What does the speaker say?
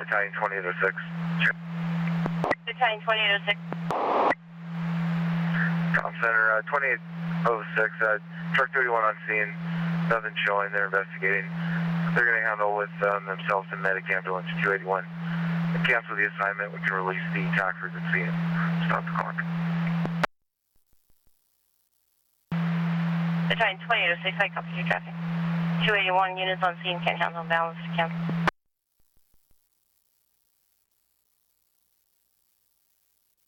Battalion 2806. Battalion 2806. Comm Center 2806, truck 31 on scene, nothing showing, they're investigating. They're going to handle with themselves and medic ambulance 281. Cancel the assignment, we can release the attackers at scene. Stop the clock. Battalion 2806, I copy your traffic. 281 units on scene, can't handle balance, cancel.